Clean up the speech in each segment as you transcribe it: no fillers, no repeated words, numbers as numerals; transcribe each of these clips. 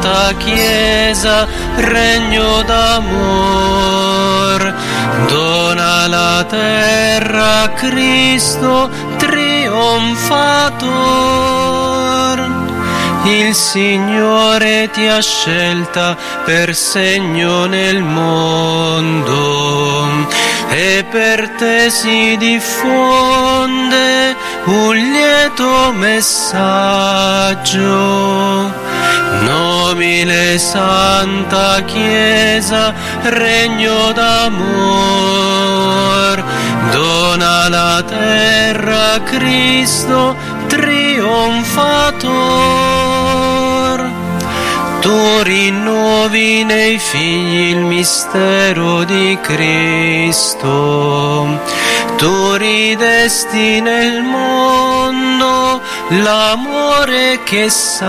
Santa Chiesa, regno d'amor. Dona la terra, Cristo trionfator. Il Signore ti ha scelta per segno nel mondo, e per te si diffonde un lieto messaggio. Nobile Santa Chiesa, regno d'amor, dona la terra Cristo trionfator. Tu rinnovi nei figli il mistero di Cristo, tu ridesti nel mondo l'amore che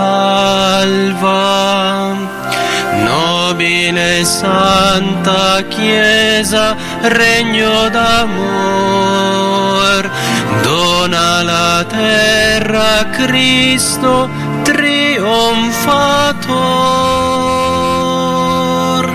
salva. Nobile Santa Chiesa, regno d'amor, dona la terra Cristo trionfator.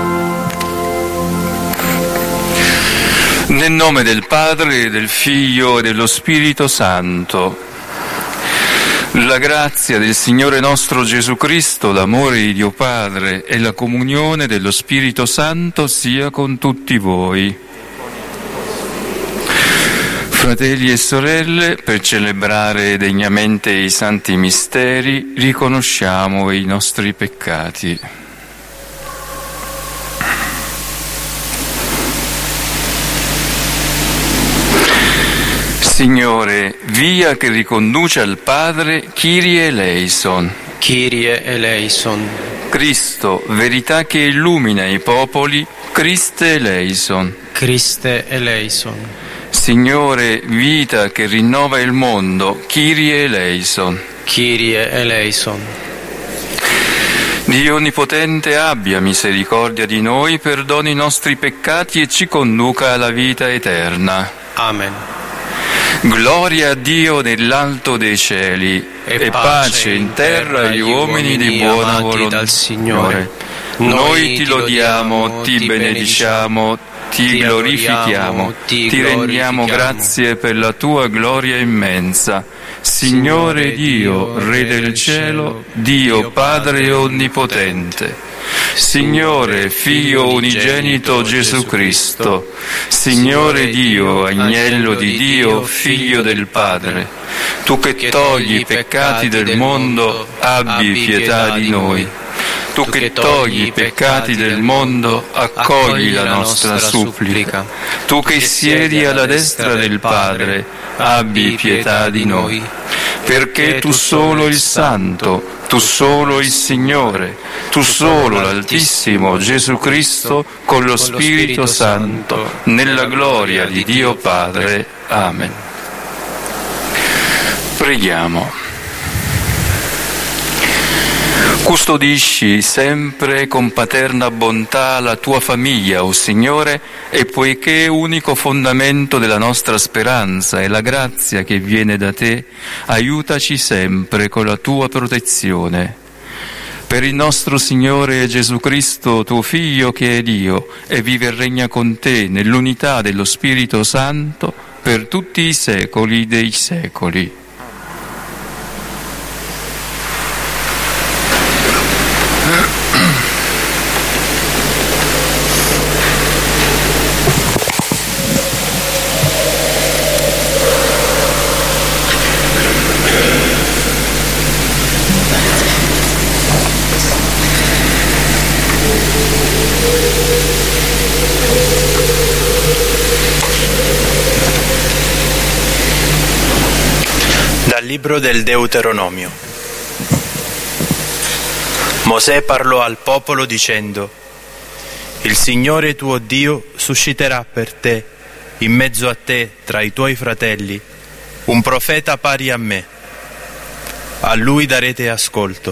Nel nome del Padre, del Figlio e dello Spirito Santo. La grazia del Signore nostro Gesù Cristo, l'amore di Dio Padre e la comunione dello Spirito Santo sia con tutti voi. Fratelli e sorelle, per celebrare degnamente i santi misteri, riconosciamo i nostri peccati. Signore, via che riconduce al Padre, Kyrie eleison. Kyrie eleison. Cristo, verità che illumina i popoli, Christe eleison. Christe eleison. Signore, vita che rinnova il mondo, Kyrie eleison. Kyrie eleison. Dio Onnipotente abbia misericordia di noi, perdoni i nostri peccati e ci conduca alla vita eterna. Amen. Gloria a Dio nell'alto dei cieli e pace in terra agli uomini di buona volontà dal Signore. Noi ti lodiamo, ti benediciamo, ti glorifichiamo, ti rendiamo grazie per la tua gloria immensa. Signore Dio, Re del cielo, Dio Padre Onnipotente, Signore Figlio unigenito Gesù Cristo, Signore Dio, Agnello di Dio, Figlio del Padre, tu che togli i peccati del mondo, abbi pietà di noi. Tu che togli i peccati del mondo, accogli la nostra supplica. Tu che siedi alla destra del Padre, abbi pietà di noi. Perché tu solo il Santo, tu solo il Signore, tu solo l'Altissimo Gesù Cristo, con lo Spirito Santo, nella gloria di Dio Padre. Amen. Preghiamo. Custodisci sempre con paterna bontà la tua famiglia, o Signore, e poiché unico fondamento della nostra speranza è la grazia che viene da te, aiutaci sempre con la tua protezione. Per il nostro Signore Gesù Cristo, tuo Figlio che è Dio, e vive e regna con te nell'unità dello Spirito Santo per tutti i secoli dei secoli. Dal libro del Deuteronomio. Mosè parlò al popolo dicendo: Il Signore tuo Dio susciterà per te, in mezzo a te, tra i tuoi fratelli, un profeta pari a me. A lui darete ascolto.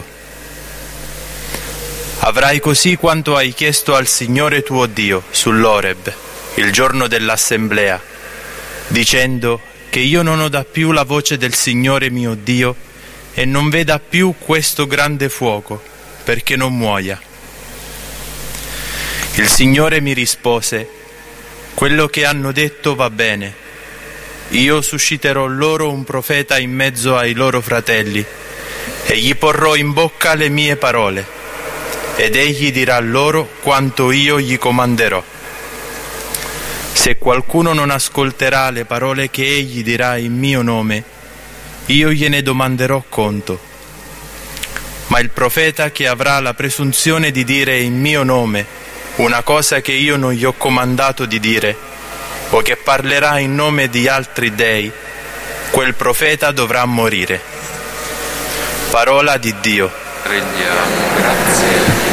Avrai così quanto hai chiesto al Signore tuo Dio sull'Oreb, il giorno dell'assemblea, dicendo che io non oda più la voce del Signore mio Dio e non veda più questo grande fuoco, perché non muoia. Il Signore mi rispose: quello che hanno detto va bene. Io susciterò loro un profeta in mezzo ai loro fratelli e gli porrò in bocca le mie parole, ed egli dirà loro quanto io gli comanderò. Se qualcuno non ascolterà le parole che egli dirà in mio nome, io gliene domanderò conto. Ma il profeta che avrà la presunzione di dire in mio nome una cosa che io non gli ho comandato di dire, o che parlerà in nome di altri dei, quel profeta dovrà morire. Parola di Dio. Rendiamo grazie a Dio.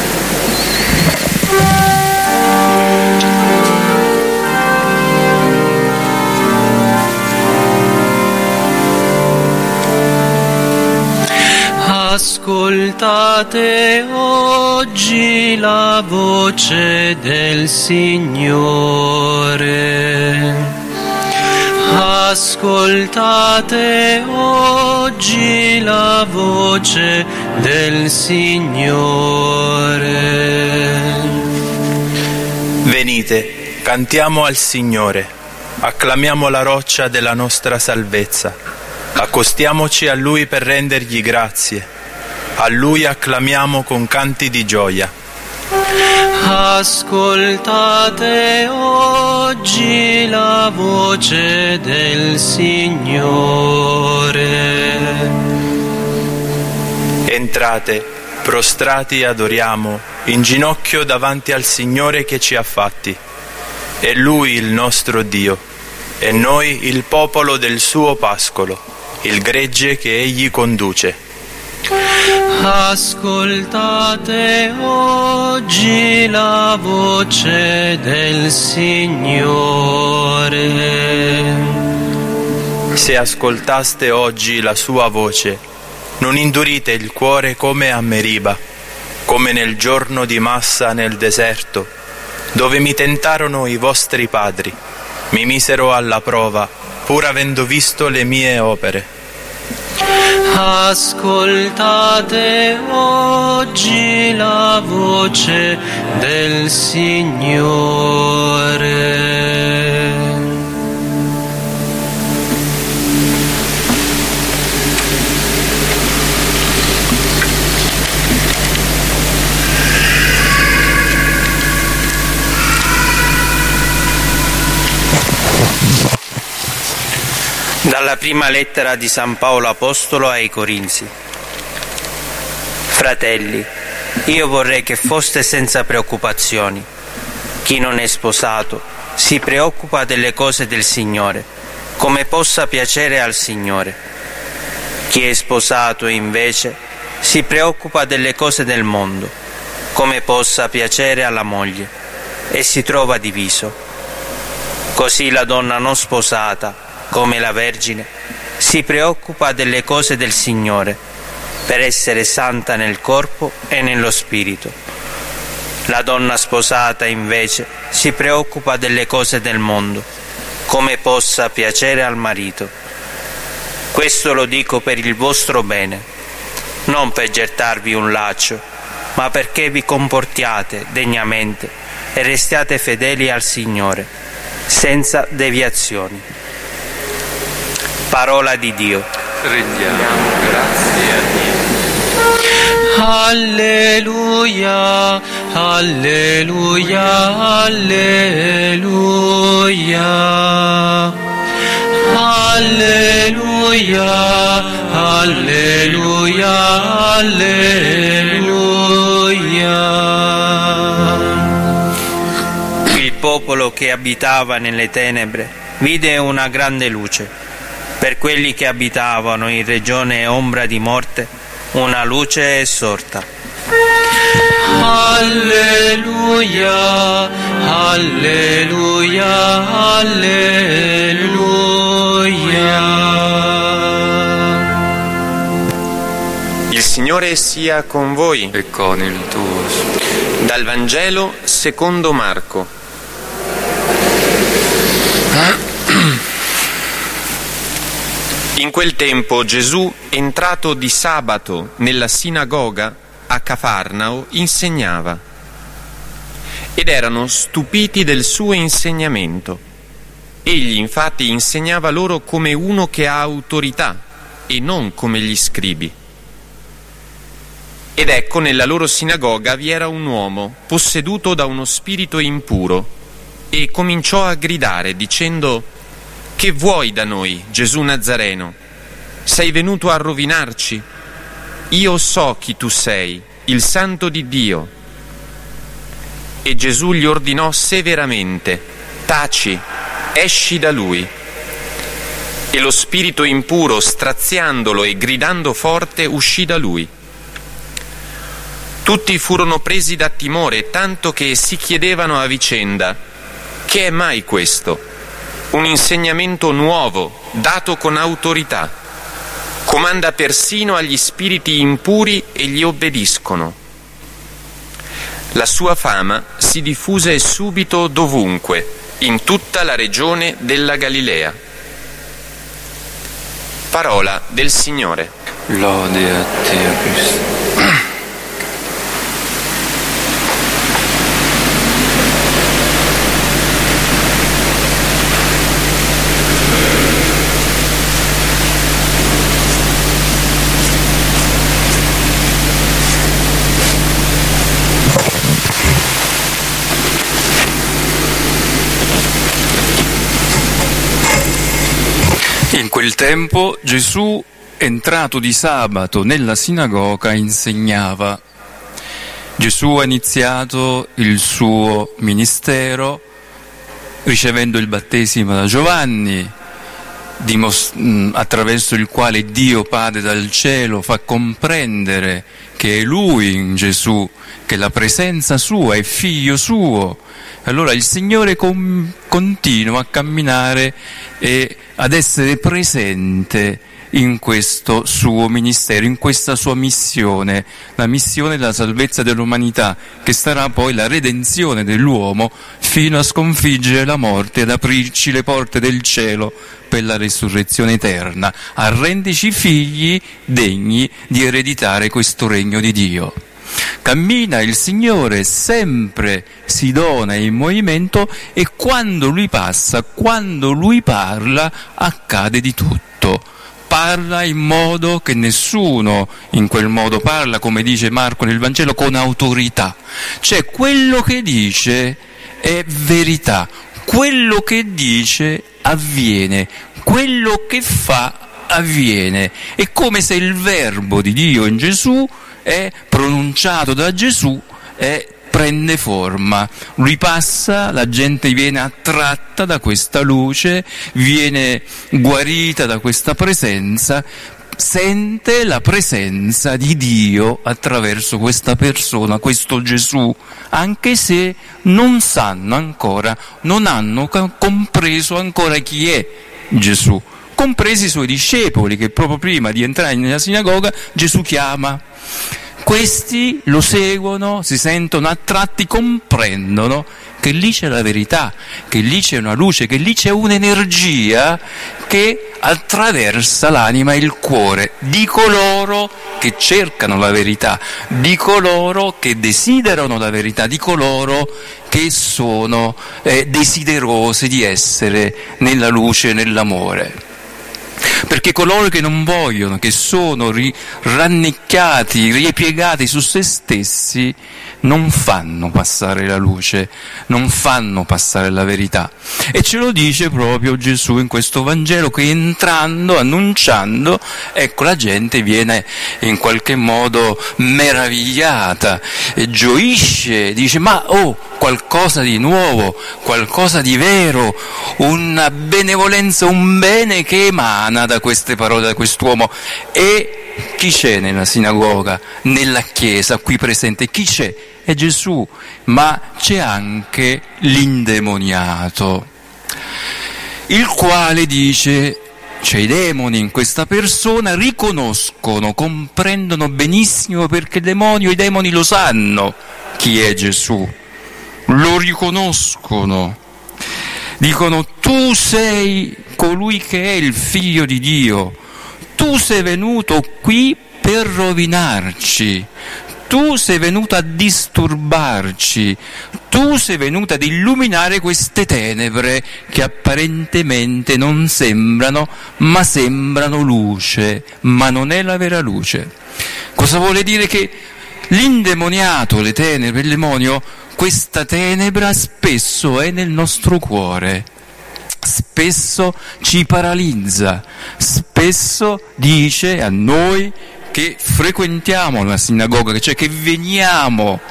Ascoltate oggi la voce del Signore. Ascoltate oggi la voce del Signore. Venite, cantiamo al Signore, acclamiamo la roccia della nostra salvezza, accostiamoci a Lui per rendergli grazie. A Lui acclamiamo con canti di gioia. Ascoltate oggi la voce del Signore. Entrate, prostrati adoriamo, in ginocchio davanti al Signore che ci ha fatti. È Lui il nostro Dio, e noi il popolo del suo pascolo, il gregge che Egli conduce. Ascoltate oggi la voce del Signore. Se ascoltaste oggi la sua voce, non indurite il cuore come a Meriba, come nel giorno di Massa nel deserto, dove mi tentarono i vostri padri, mi misero alla prova, pur avendo visto le mie opere. Ascoltate oggi la voce del Signore. Dalla prima lettera di San Paolo Apostolo ai Corinzi. Fratelli, io vorrei che foste senza preoccupazioni. Chi non è sposato si preoccupa delle cose del Signore, come possa piacere al Signore. Chi è sposato invece si preoccupa delle cose del mondo, come possa piacere alla moglie, e si trova diviso. Così la donna non sposata, come la Vergine, si preoccupa delle cose del Signore, per essere santa nel corpo e nello spirito. La donna sposata, invece, si preoccupa delle cose del mondo, come possa piacere al marito. Questo lo dico per il vostro bene, non per gettarvi un laccio, ma perché vi comportiate degnamente e restiate fedeli al Signore, senza deviazioni. Parola di Dio. Rendiamo grazie a Dio. Alleluia, alleluia, alleluia. Alleluia, alleluia, alleluia. Il popolo che abitava nelle tenebre vide una grande luce. Per quelli che abitavano in regione ombra di morte, una luce è sorta. Alleluia, alleluia, alleluia. Il Signore sia con voi. E con il tuo spirito. Dal Vangelo secondo Marco. In quel tempo Gesù, entrato di sabato nella sinagoga, a Cafarnao insegnava ed erano stupiti del suo insegnamento. Egli infatti insegnava loro come uno che ha autorità e non come gli scribi. Ed ecco, nella loro sinagoga vi era un uomo posseduto da uno spirito impuro e cominciò a gridare dicendo: «Che vuoi da noi, Gesù Nazareno? Sei venuto a rovinarci? Io so chi tu sei, il Santo di Dio». E Gesù gli ordinò severamente: «Taci, esci da lui». E lo spirito impuro, straziandolo e gridando forte, uscì da lui. Tutti furono presi da timore, tanto che si chiedevano a vicenda: «Che è mai questo? Un insegnamento nuovo, dato con autorità. Comanda persino agli spiriti impuri e gli obbediscono». La sua fama si diffuse subito dovunque, in tutta la regione della Galilea. Parola del Signore. Lode a te, Cristo. In quel tempo Gesù, entrato di sabato nella sinagoga, insegnava. Gesù ha iniziato il suo ministero ricevendo il battesimo da Giovanni, attraverso il quale Dio Padre dal cielo fa comprendere che è Lui in Gesù, che la presenza sua è figlio suo. Allora il Signore continua a camminare e ad essere presente in questo suo ministero, in questa sua missione, la missione della salvezza dell'umanità, che sarà poi la redenzione dell'uomo fino a sconfiggere la morte, ad aprirci le porte del cielo per la resurrezione eterna, a renderci figli degni di ereditare questo regno di Dio. Cammina il Signore, sempre si dona in movimento, e quando Lui passa, quando Lui parla, accade di tutto. Parla in modo che nessuno in quel modo parla, come dice Marco nel Vangelo, con autorità. Cioè quello che dice è verità, quello che dice avviene, quello che fa avviene. È come se il verbo di Dio in Gesù è pronunciato da Gesù e prende forma. Lui passa, la gente viene attratta da questa luce, viene guarita da questa presenza, sente la presenza di Dio attraverso questa persona, questo Gesù, anche se non sanno ancora, non hanno compreso ancora chi è Gesù, compresi i suoi discepoli, che proprio prima di entrare nella sinagoga Gesù chiama. Questi lo seguono, si sentono attratti, comprendono che lì c'è la verità, che lì c'è una luce, che lì c'è un'energia che attraversa l'anima e il cuore di coloro che cercano la verità, di coloro che desiderano la verità, di coloro che sono desiderosi di essere nella luce e nell'amore. Perché coloro che non vogliono, che sono rannicchiati, ripiegati su se stessi, non fanno passare la luce, non fanno passare la verità. E ce lo dice proprio Gesù in questo Vangelo, che entrando, annunciando, ecco, la gente viene in qualche modo meravigliata, e gioisce, dice: ma qualcosa di nuovo, qualcosa di vero, una benevolenza, un bene che emana da queste parole, da quest'uomo. E chi c'è nella sinagoga, nella chiesa qui presente? Chi c'è? È Gesù, ma c'è anche l'indemoniato, il quale dice: c'è i demoni in questa persona, riconoscono, comprendono benissimo, perché i demoni lo sanno chi è Gesù, lo riconoscono, dicono: tu sei colui che è il Figlio di Dio, tu sei venuto qui per rovinarci, tu sei venuto a disturbarci, tu sei venuto ad illuminare queste tenebre che apparentemente non sembrano, ma sembrano luce, ma non è la vera luce. Cosa vuole dire? Che l'indemoniato, le tenebre, il demonio, questa tenebra spesso è nel nostro cuore, spesso ci paralizza, spesso dice a noi che frequentiamo la sinagoga, cioè che veniamo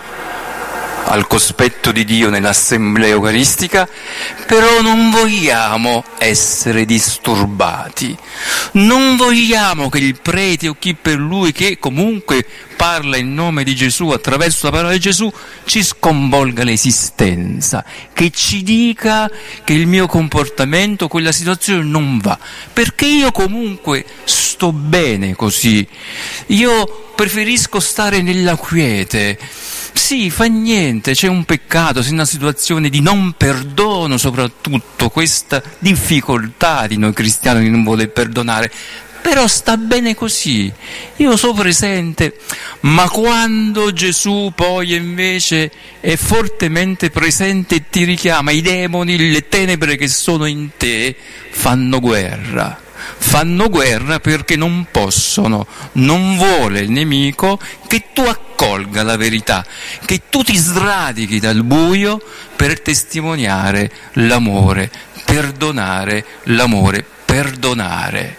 al cospetto di Dio nell'assemblea eucaristica, però non vogliamo essere disturbati, non vogliamo che il prete o chi per lui che comunque parla in nome di Gesù, attraverso la parola di Gesù, ci sconvolga l'esistenza, che ci dica che il mio comportamento, quella situazione non va, perché io comunque sto bene così, io preferisco stare nella quiete. Sì, fa niente, c'è un peccato, c'è una situazione di non perdono, soprattutto questa difficoltà di noi cristiani di non voler perdonare, però sta bene così, io sono presente. Ma quando Gesù poi invece è fortemente presente e ti richiama, i demoni, le tenebre che sono in te fanno guerra perché non possono, non vuole il nemico che tu accolga la verità, che tu ti sradichi dal buio per testimoniare l'amore, perdonare l'amore, perdonare.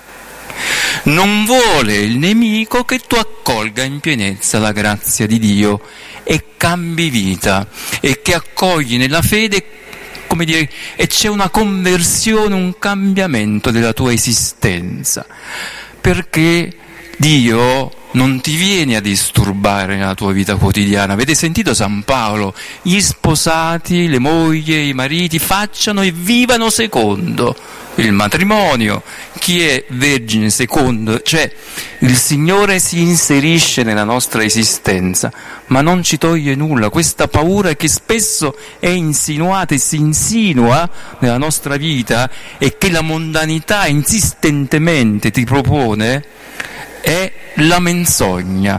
Non vuole il nemico che tu accolga in pienezza la grazia di Dio e cambi vita e che accogli nella fede, come dire, e c'è una conversione, un cambiamento della tua esistenza, perché Dio non ti viene a disturbare nella tua vita quotidiana. Avete sentito San Paolo? Gli sposati, le mogli, i mariti facciano e vivano secondo il matrimonio. Chi è vergine secondo? Cioè il Signore si inserisce nella nostra esistenza, ma non ci toglie nulla. Questa paura che spesso è insinuata e si insinua nella nostra vita e che la mondanità insistentemente ti propone è la menzogna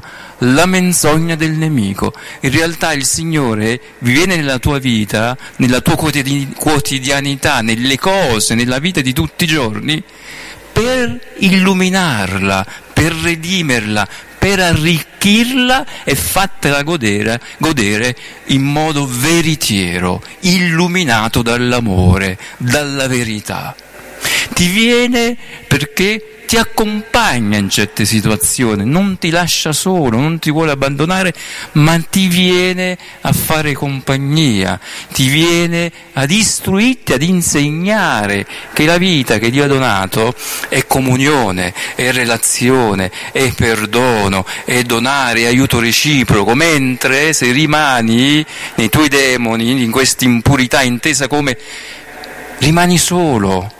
del nemico. In realtà il Signore viene nella tua vita, nella tua quotidianità, nelle cose, nella vita di tutti i giorni, per illuminarla, per redimerla, per arricchirla e fatela godere in modo veritiero, illuminato dall'amore, dalla verità. Ti viene perché ti accompagna in certe situazioni, non ti lascia solo, non ti vuole abbandonare, ma ti viene a fare compagnia, ti viene ad istruirti, ad insegnare che la vita che Dio ha donato è comunione, è relazione, è perdono, è donare, è aiuto reciproco, mentre se rimani nei tuoi demoni, in questa impurità intesa come rimani solo,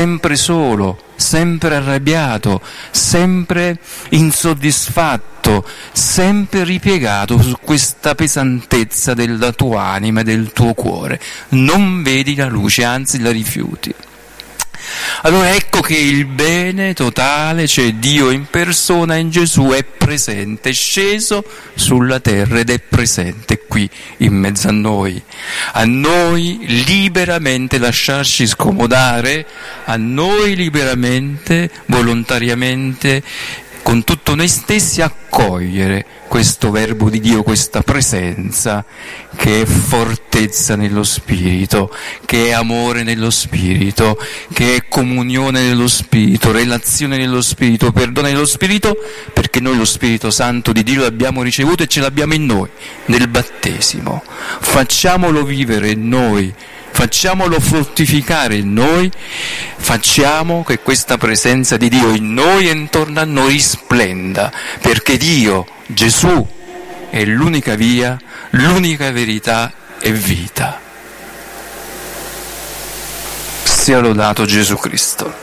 sempre arrabbiato, sempre insoddisfatto, sempre ripiegato su questa pesantezza della tua anima e del tuo cuore. Non vedi la luce, anzi la rifiuti. Allora ecco che il bene totale, cioè Dio in persona in Gesù, è presente, è sceso sulla terra ed è presente qui in mezzo a noi liberamente lasciarci scomodare, a noi liberamente, volontariamente, con tutto noi stessi accogliere questo verbo di Dio, questa presenza che è fortezza nello Spirito, che è amore nello Spirito, che è comunione nello Spirito, relazione nello Spirito, perdono nello Spirito, perché noi lo Spirito Santo di Dio l'abbiamo ricevuto e ce l'abbiamo in noi, nel battesimo. Facciamolo vivere in noi, facciamolo fruttificare in noi, facciamo che questa presenza di Dio in noi e intorno a noi risplenda, perché Dio, Gesù, è l'unica via, l'unica verità e vita. Sia lodato Gesù Cristo.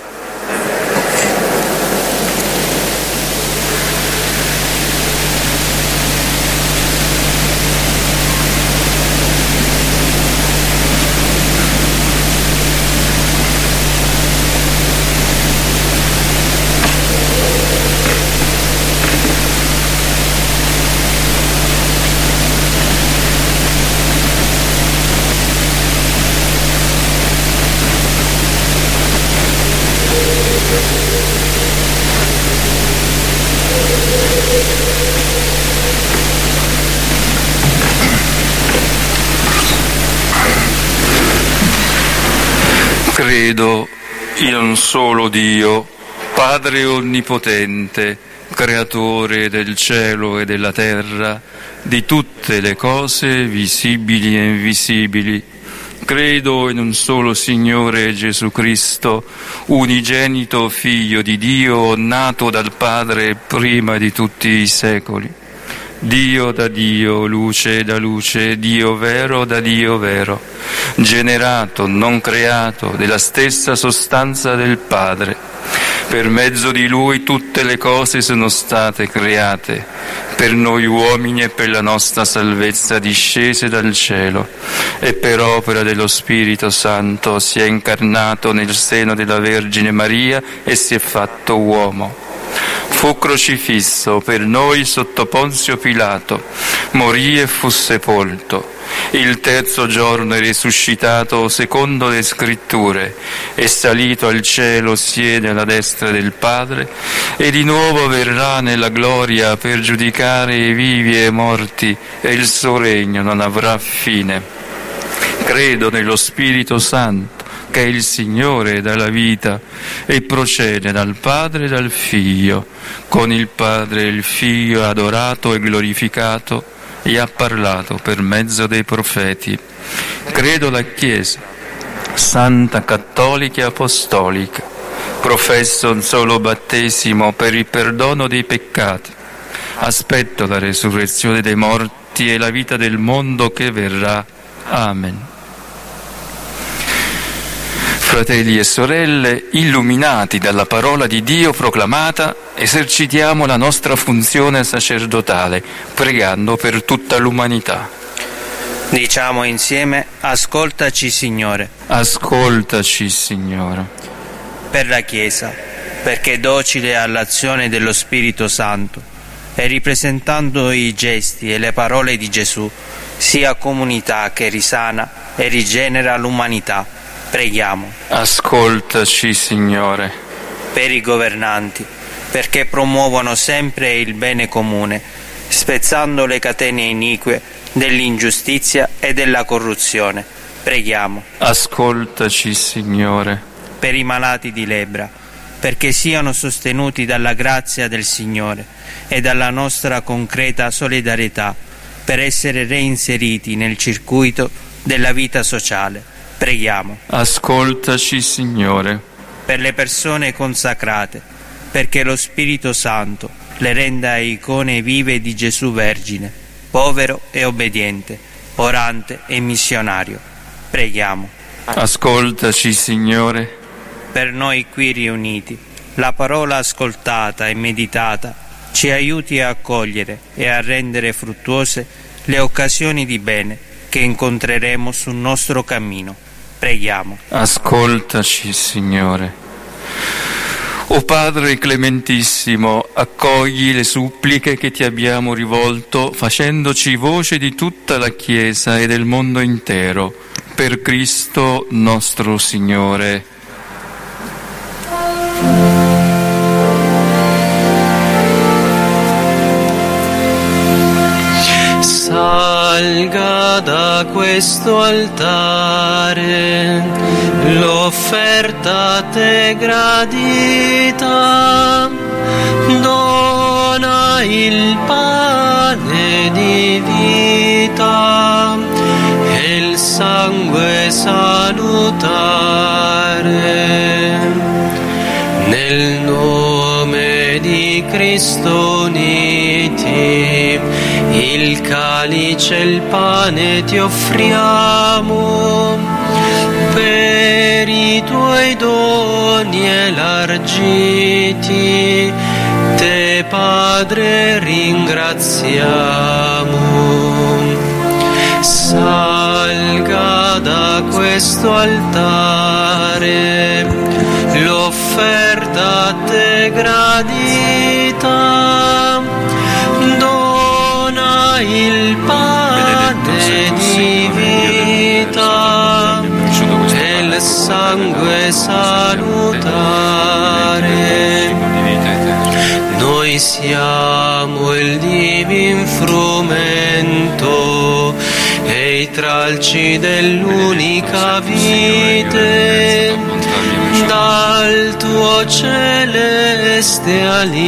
Credo in un solo Dio, Padre onnipotente, creatore del cielo e della terra, di tutte le cose visibili e invisibili. Credo in un solo Signore Gesù Cristo, unigenito Figlio di Dio, nato dal Padre prima di tutti i secoli. Dio da Dio, luce da luce, Dio vero da Dio vero, generato, non creato, della stessa sostanza del Padre. Per mezzo di Lui tutte le cose sono state create, per noi uomini e per la nostra salvezza discese dal cielo, e per opera dello Spirito Santo si è incarnato nel seno della Vergine Maria e si è fatto uomo. Fu crocifisso per noi sotto Ponzio Pilato, morì e fu sepolto. Il terzo giorno è risuscitato secondo le Scritture, è salito al cielo, siede alla destra del Padre e di nuovo verrà nella gloria per giudicare i vivi e i morti, e il suo regno non avrà fine. Credo nello Spirito Santo, che è il Signore dalla vita e procede dal Padre e dal Figlio. Con il Padre e il Figlio ha adorato e glorificato e ha parlato per mezzo dei profeti. Credo la Chiesa, santa, cattolica e apostolica. Professo un solo battesimo per il perdono dei peccati. Aspetto la resurrezione dei morti e la vita del mondo che verrà. Amen. Fratelli e sorelle, illuminati dalla parola di Dio proclamata, esercitiamo la nostra funzione sacerdotale, pregando per tutta l'umanità. Diciamo insieme: ascoltaci, Signore. Ascoltaci, Signore. Per la Chiesa, perché docile all'azione dello Spirito Santo e ripresentando i gesti e le parole di Gesù, sia comunità che risana e rigenera l'umanità. Preghiamo. Ascoltaci, Signore. Per i governanti, perché promuovono sempre il bene comune, spezzando le catene inique dell'ingiustizia e della corruzione. Preghiamo. Ascoltaci, Signore. Per i malati di lebbra, perché siano sostenuti dalla grazia del Signore e dalla nostra concreta solidarietà, per essere reinseriti nel circuito della vita sociale. Preghiamo. Ascoltaci, Signore. Per le persone consacrate, perché lo Spirito Santo le renda icone vive di Gesù Vergine, povero e obbediente, orante e missionario. Preghiamo. Ascoltaci, Signore. Per noi qui riuniti, la parola ascoltata e meditata ci aiuti a accogliere e a rendere fruttuose le occasioni di bene che incontreremo sul nostro cammino. Preghiamo. Ascoltaci, Signore. O Padre clementissimo, accogli le suppliche che ti abbiamo rivolto, facendoci voce di tutta la Chiesa e del mondo intero, per Cristo nostro Signore. Salga da questo altare l'offerta a te gradita, dona il pane di vita e il sangue salutare. Nel nome di Cristo uniti, il calice e il pane ti offriamo, per i tuoi doni elargiti, te Padre ringraziamo. Salga da questo altare l'offerta a te gradita, dona il pane di vita e il sangue salutare. Noi siamo il divin frumento e dei tralci dell'unica vite, dal tuo celeste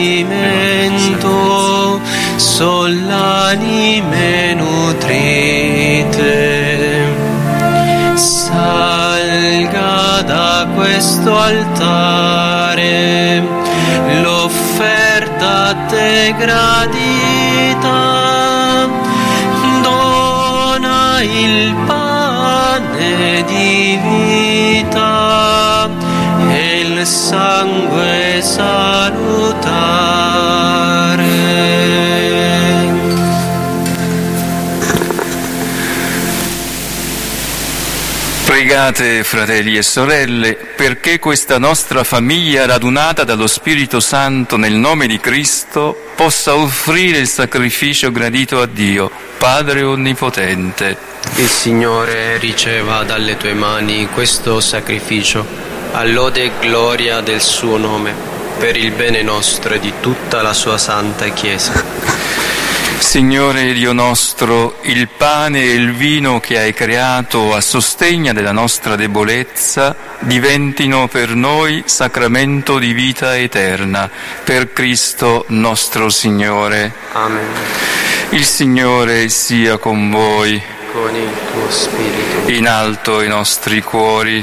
alimento son l'anime nutrite. Salga da questo altare l'offerta a te gradita, dona il pane di vita e il sangue salutare. Pregate, fratelli e sorelle, perché questa nostra famiglia radunata dallo Spirito Santo nel nome di Cristo possa offrire il sacrificio gradito a Dio, Padre Onnipotente. Il Signore riceva dalle tue mani questo sacrificio, a lode e gloria del suo nome, per il bene nostro e di tutta la sua santa Chiesa. Signore Dio nostro, il pane e il vino che hai creato a sostegno della nostra debolezza diventino per noi sacramento di vita eterna, per Cristo nostro Signore. Amen. Il Signore sia con voi. Con il tuo spirito. In alto i nostri cuori.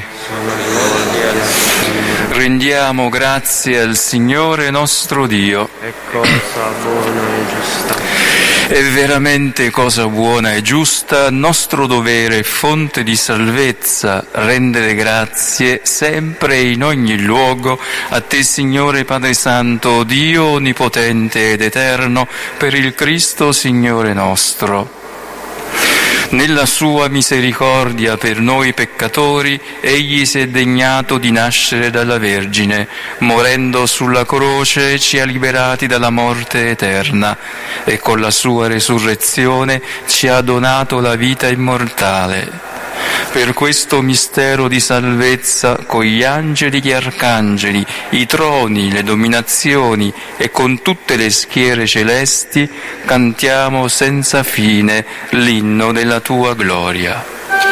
Rendiamo grazie al Signore nostro Dio. È cosa buona e giusta. È veramente cosa buona e giusta, nostro dovere e fonte di salvezza, rendere grazie sempre e in ogni luogo a te, Signore Padre Santo, Dio onnipotente ed eterno, per il Cristo Signore nostro. Nella sua misericordia per noi peccatori, egli si è degnato di nascere dalla Vergine, morendo sulla croce ci ha liberati dalla morte eterna e con la sua resurrezione ci ha donato la vita immortale. Per questo mistero di salvezza, con gli angeli e gli arcangeli, i troni, le dominazioni e con tutte le schiere celesti, cantiamo senza fine l'inno della tua gloria.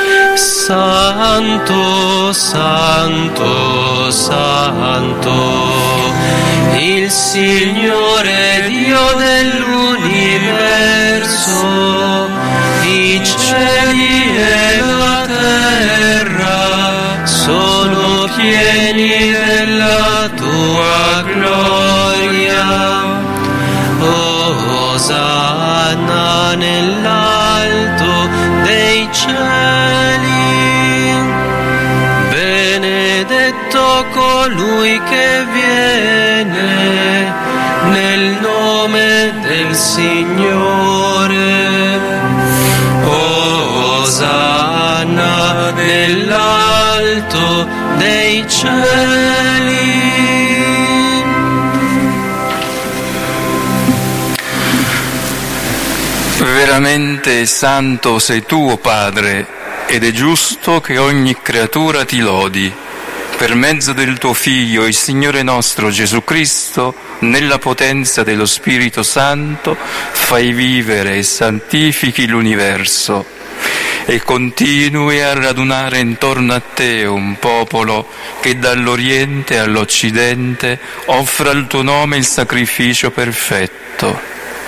Santo, Santo, Santo, il Signore Dio dell'universo, i cieli e la terra sono pieni della tua gloria. Osanna nell'alto dei cieli, benedetto colui che viene nel nome del Signore. Osanna nell'alto dei cieli. Veramente santo sei tu, o Padre, ed è giusto che ogni creatura ti lodi. Per mezzo del tuo Figlio, il Signore nostro Gesù Cristo, nella potenza dello Spirito Santo, fai vivere e santifichi l'universo e continui a radunare intorno a te un popolo che dall'Oriente all'Occidente offra al tuo nome il sacrificio perfetto.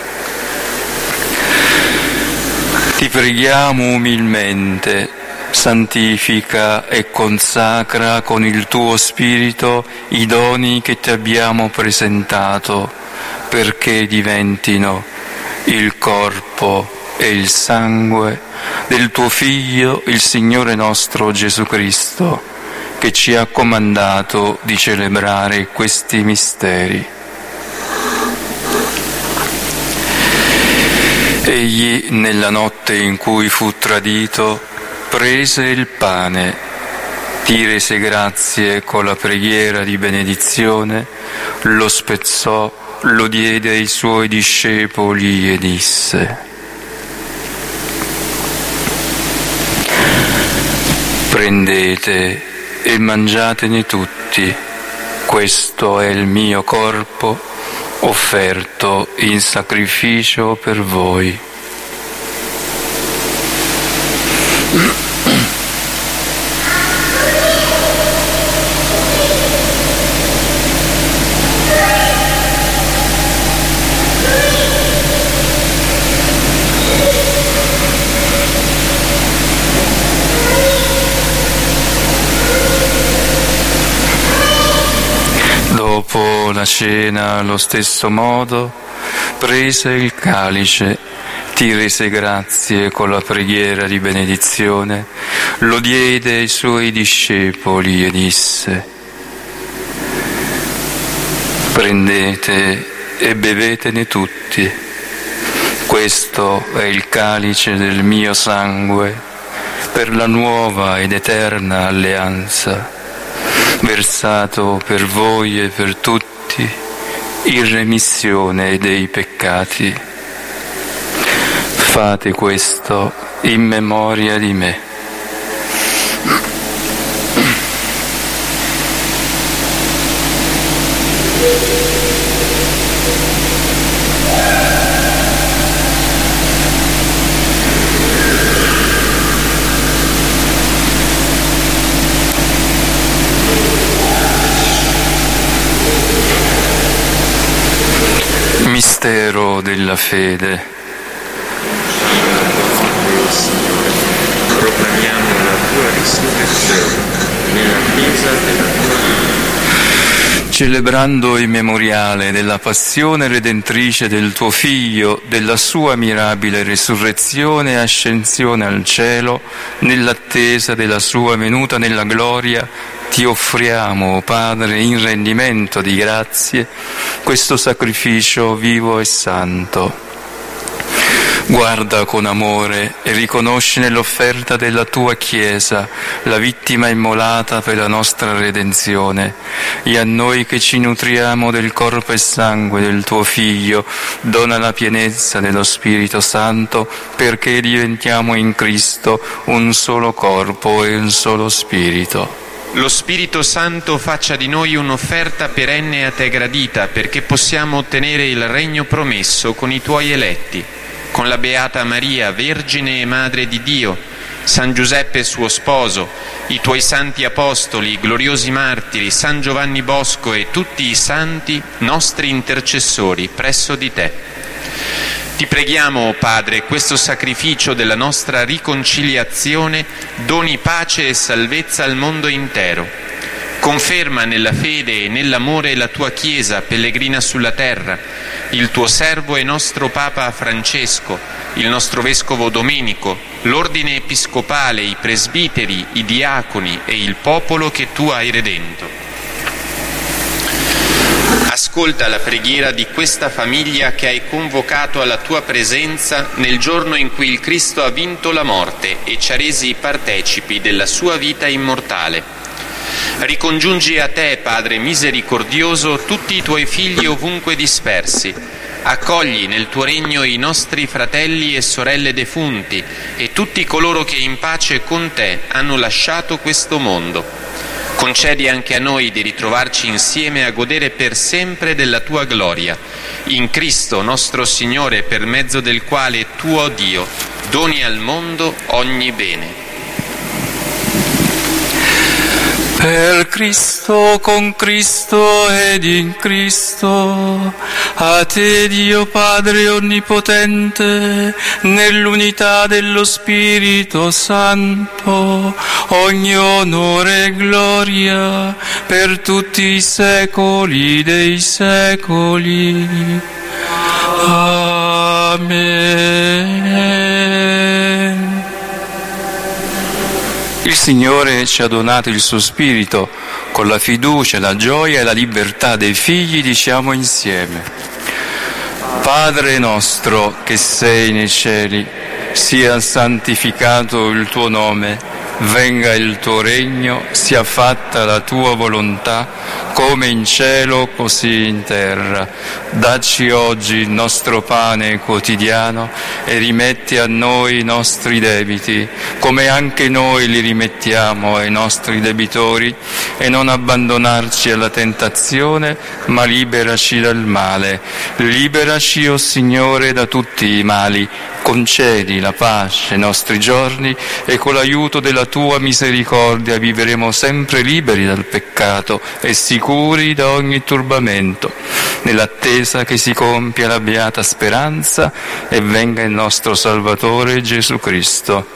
Ti preghiamo umilmente, santifica e consacra con il tuo Spirito i doni che ti abbiamo presentato, perché diventino il corpo e il sangue del tuo Figlio, il Signore nostro Gesù Cristo, che ci ha comandato di celebrare questi misteri. Egli, nella notte in cui fu tradito, prese il pane, ti rese grazie con la preghiera di benedizione, lo spezzò, lo diede ai suoi discepoli e disse: prendete e mangiatene tutti, questo è il mio corpo offerto in sacrificio per voi. Dopo la cena, allo stesso modo, prese il calice, ti rese grazie con la preghiera di benedizione, lo diede ai suoi discepoli e disse: prendete e bevetene tutti, questo è il calice del mio sangue per la nuova ed eterna alleanza, versato per voi e per tutti in remissione dei peccati. Fate questo in memoria di me. Mistero della fede. Proclamiamo la tua risurrezione nell'attesa della tua venita. Celebrando il memoriale della passione redentrice del tuo Figlio, della sua mirabile risurrezione e ascensione al cielo, nell'attesa della sua venuta nella gloria, ti offriamo, o Padre, in rendimento di grazie, questo sacrificio vivo e santo. Guarda con amore e riconosci nell'offerta della tua Chiesa la vittima immolata per la nostra redenzione, e a noi che ci nutriamo del corpo e sangue del tuo Figlio dona la pienezza dello Spirito Santo, perché diventiamo in Cristo un solo corpo e un solo Spirito. Lo Spirito Santo faccia di noi un'offerta perenne a te gradita, perché possiamo ottenere il regno promesso con i tuoi eletti, con la Beata Maria, Vergine e Madre di Dio, San Giuseppe suo sposo, i tuoi santi apostoli, gloriosi martiri, San Giovanni Bosco e tutti i santi nostri intercessori presso di te. Ti preghiamo, o Padre, questo sacrificio della nostra riconciliazione doni pace e salvezza al mondo intero. Conferma nella fede e nell'amore la tua Chiesa pellegrina sulla terra, il tuo servo e nostro Papa Francesco, il nostro Vescovo Domenico, l'ordine episcopale, i presbiteri, i diaconi e il popolo che tu hai redento. Ascolta la preghiera di questa famiglia che hai convocato alla tua presenza nel giorno in cui il Cristo ha vinto la morte e ci ha resi partecipi della sua vita immortale. Ricongiungi a te, Padre misericordioso, tutti i tuoi figli ovunque dispersi. Accogli nel tuo regno i nostri fratelli e sorelle defunti e tutti coloro che in pace con te hanno lasciato questo mondo. Concedi anche a noi di ritrovarci insieme a godere per sempre della tua gloria. In Cristo nostro Signore, per mezzo del quale tu, o Dio, doni al mondo ogni bene. Per Cristo, con Cristo ed in Cristo, a te Dio Padre Onnipotente, nell'unità dello Spirito Santo, ogni onore e gloria per tutti i secoli dei secoli. Amen. Il Signore ci ha donato il suo Spirito, con la fiducia, la gioia e la libertà dei figli diciamo insieme: Padre nostro che sei nei cieli, sia santificato il tuo nome, venga il tuo regno, sia fatta la tua volontà, come in cielo così in terra. Dacci oggi il nostro pane quotidiano e rimetti a noi i nostri debiti, come anche noi li rimettiamo ai nostri debitori, e non abbandonarci alla tentazione, ma liberaci dal male. Liberaci, o Signore, da tutti i mali, concedi la pace ai nostri giorni e con l'aiuto della tua misericordia vivremo sempre liberi dal peccato e sicuri da ogni turbamento, nell'attesa che si compia la beata speranza e venga il nostro Salvatore Gesù Cristo.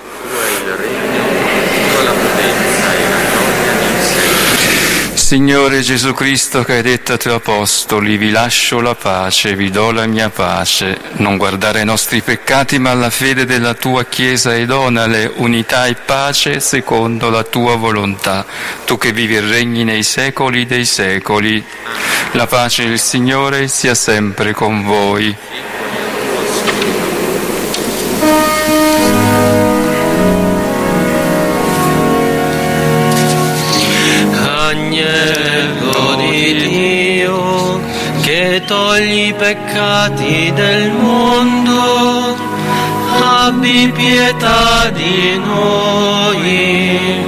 Signore Gesù Cristo, che hai detto ai tuoi apostoli: vi lascio la pace, vi do la mia pace, non guardare ai nostri peccati ma alla fede della tua Chiesa e donale unità e pace secondo la tua volontà, tu che vivi e regni nei secoli dei secoli. La pace del Signore sia sempre con voi. Agnello di Dio, che togli i peccati del mondo, abbi pietà di noi.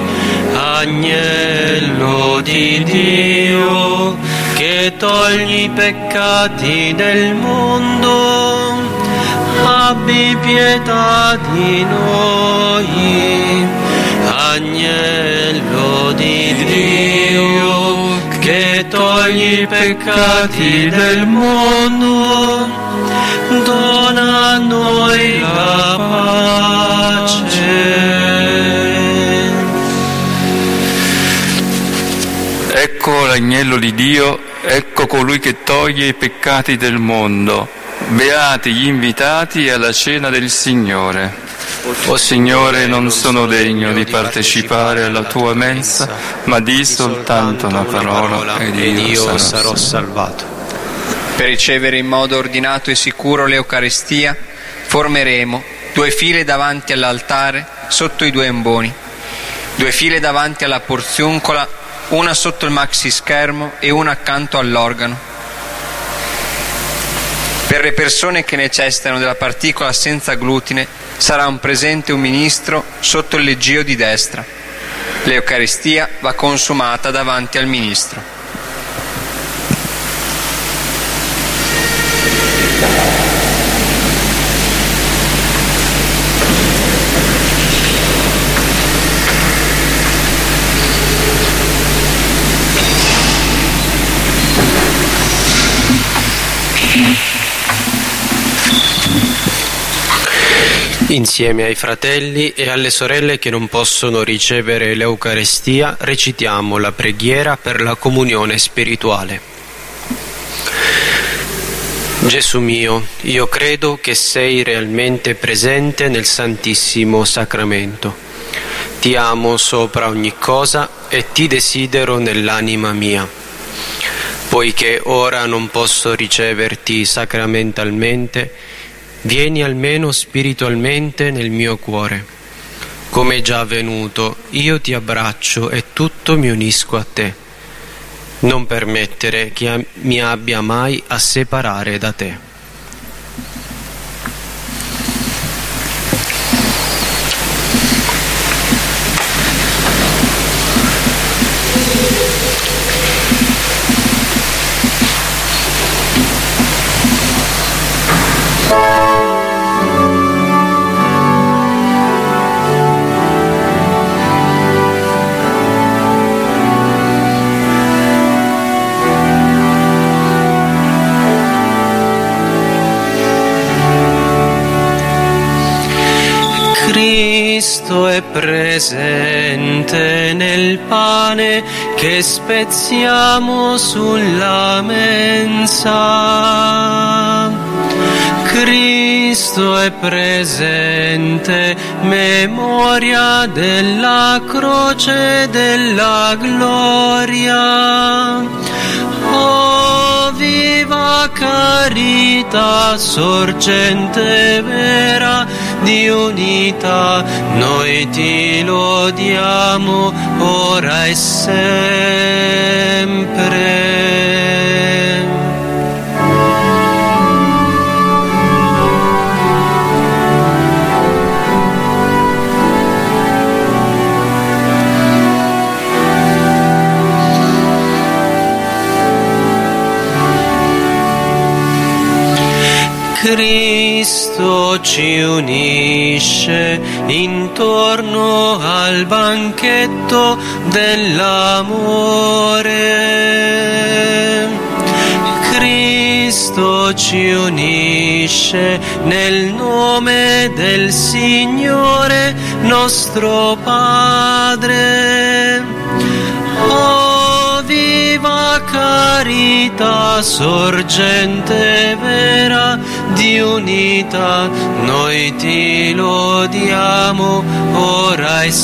Agnello di Dio, che togli i peccati del mondo, abbi pietà di noi. Agnello di Dio, che togli i peccati del mondo, dona a noi la pace. Ecco l'agnello di Dio, ecco colui che toglie i peccati del mondo. Beati gli invitati alla cena del Signore. O Signore, non sono degno di partecipare alla tua mensa, ma di soltanto una parola ed io sarò salvato. Per ricevere in modo ordinato e sicuro l'Eucaristia, formeremo 2 file davanti all'altare sotto i 2 amboni, 2 file davanti alla porziuncola, una sotto il maxi schermo e una accanto all'organo. Per le persone che necessitano della particola senza glutine sarà presente un ministro sotto il leggio di destra. L'Eucaristia va consumata davanti al ministro. Insieme ai fratelli e alle sorelle che non possono ricevere l'Eucaristia, recitiamo la preghiera per la comunione spirituale. Gesù mio, io credo che sei realmente presente nel Santissimo Sacramento. Ti amo sopra ogni cosa e ti desidero nell'anima mia. Poiché ora non posso riceverti sacramentalmente, vieni almeno spiritualmente nel mio cuore. Come è già avvenuto, io ti abbraccio e tutto mi unisco a te. Non permettere che mi abbia mai a separare da te. Cristo è presente nel pane che spezziamo sulla mensa. Cristo è presente, memoria della croce della gloria. Oh, viva carità, sorgente vera di unità, noi ti lodiamo ora e sempre. Cristo Cristo ci unisce intorno al banchetto dell'amore. Cristo ci unisce nel nome del Signore nostro Padre. Oh, viva carità, sorgente vera di unità, noi ti lodiamo ora e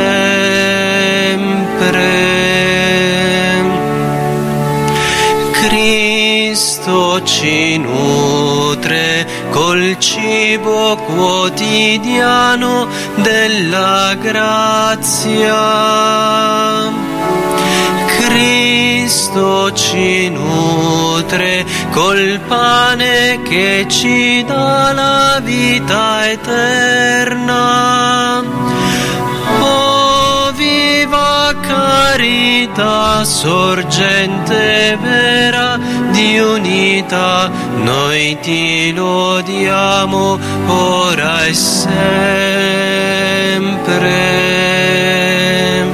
sempre. Cristo ci nutre col cibo quotidiano della grazia. Cristo ci nutre col pane che ci dà la vita eterna. Oh, viva carità, sorgente vera di unità, noi ti lodiamo ora e sempre.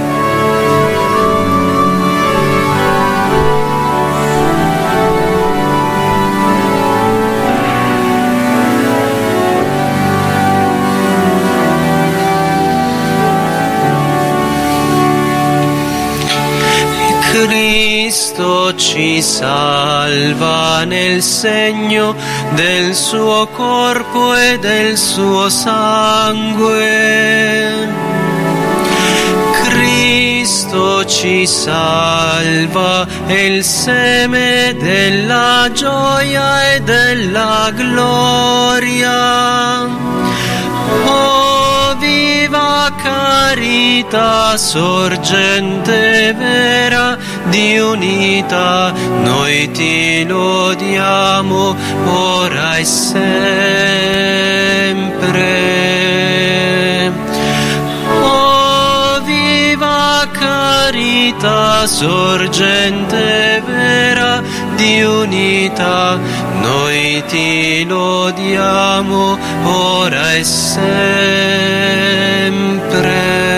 Cristo ci salva nel segno del suo corpo e del suo sangue. Cristo ci salva, è il seme della gioia e della gloria. Oh, viva carità, sorgente vera di unità, noi ti lodiamo ora e sempre. Oh, viva carità, sorgente vera di unità, noi ti lodiamo ora e sempre.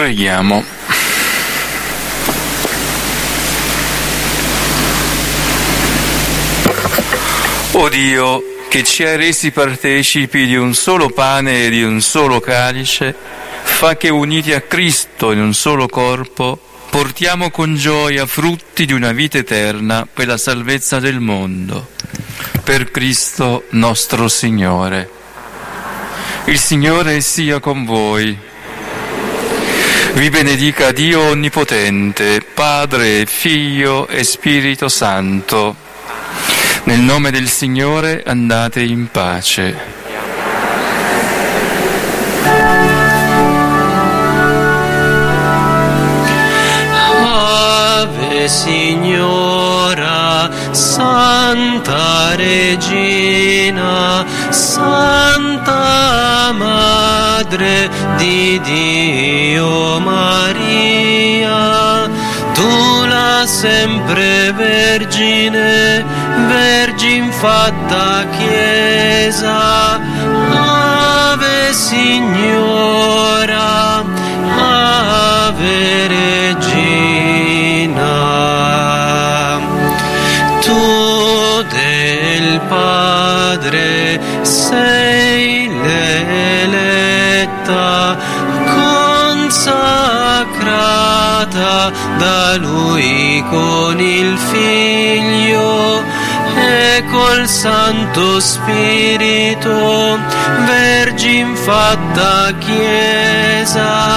Preghiamo. O Dio, che ci hai resi partecipi di un solo pane e di un solo calice, fa che uniti a Cristo in un solo corpo portiamo con gioia frutti di una vita eterna per la salvezza del mondo. Per Cristo nostro Signore. Il Signore sia con voi. Vi benedica Dio Onnipotente, Padre, Figlio e Spirito Santo. Nel nome del Signore andate in pace. Signora, Santa Regina, Santa Madre di Dio Maria, tu la sempre Vergine, Vergin fatta Chiesa, Ave Signora, Ave Regina. Tu del Padre sei l'eletta, consacrata da Lui con il Figlio e col Santo Spirito, Vergin fatta Chiesa,